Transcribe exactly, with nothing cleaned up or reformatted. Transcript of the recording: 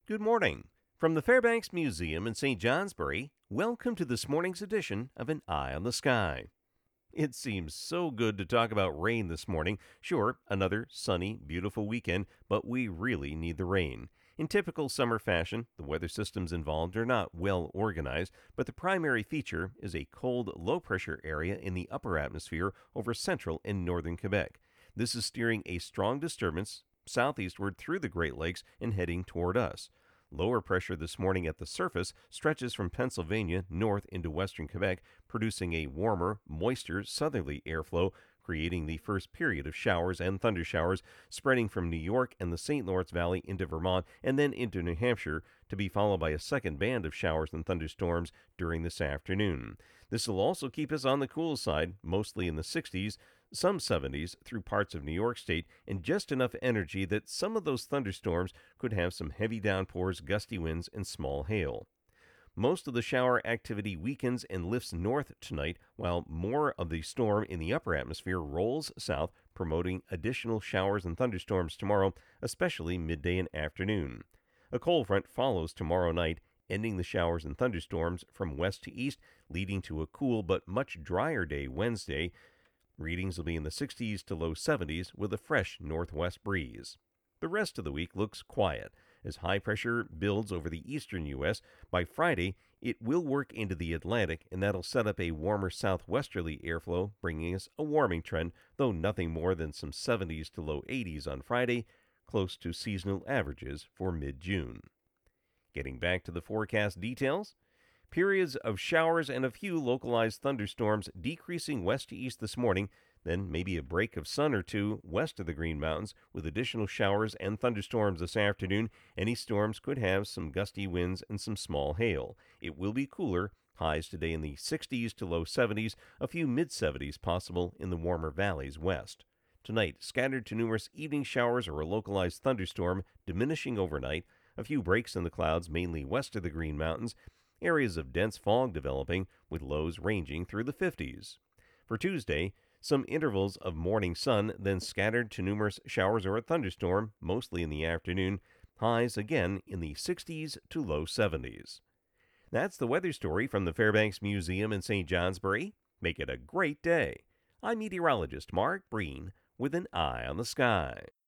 Good morning. From the Fairbanks Museum in Saint Johnsbury, welcome to this morning's edition of An Eye on the Sky. It seems so good to talk about rain this morning. Sure, another sunny, beautiful weekend, but we really need the rain. In typical summer fashion, the weather systems involved are not well organized, but the primary feature is a cold, low pressure area in the upper atmosphere over central and northern Quebec. This is steering a strong disturbance southeastward through the Great Lakes and heading toward us. Lower pressure this morning at the surface stretches from Pennsylvania north into western Quebec, producing a warmer, moister southerly airflow, creating the first period of showers and thundershowers, spreading from New York and the Saint Lawrence Valley into Vermont and then into New Hampshire, to be followed by a second band of showers and thunderstorms during this afternoon. This will also keep us on the cool side, mostly in the sixties, some seventies through parts of New York State, and just enough energy that some of those thunderstorms could have some heavy downpours, gusty winds, and small hail. Most of the shower activity weakens and lifts north tonight, while more of the storm in the upper atmosphere rolls south, promoting additional showers and thunderstorms tomorrow, especially midday and afternoon. A cold front follows tomorrow night, ending the showers and thunderstorms from west to east, leading to a cool but much drier day Wednesday. Readings will be in the sixties to low seventies with a fresh northwest breeze. The rest of the week looks quiet as high pressure builds over the eastern U S. By Friday, it will work into the Atlantic, and that'll set up a warmer southwesterly airflow, bringing us a warming trend, though nothing more than some seventies to low eighties on Friday, close to seasonal averages for mid-June. Getting back to the forecast details, periods of showers and a few localized thunderstorms decreasing west to east this morning, then maybe a break of sun or two west of the Green Mountains with additional showers and thunderstorms this afternoon. Any storms could have some gusty winds and some small hail. It will be cooler, highs today in the sixties to low seventies, a few mid seventies possible in the warmer valleys west. Tonight, scattered to numerous evening showers or a localized thunderstorm, diminishing overnight, a few breaks in the clouds mainly west of the Green Mountains, areas of dense fog developing with lows ranging through the fifties. For Tuesday, some intervals of morning sun, then scattered to numerous showers or a thunderstorm, mostly in the afternoon, highs again in the sixties to low seventies. That's the weather story from the Fairbanks Museum in Saint Johnsbury. Make it a great day. I'm meteorologist Mark Breen with an eye on the sky.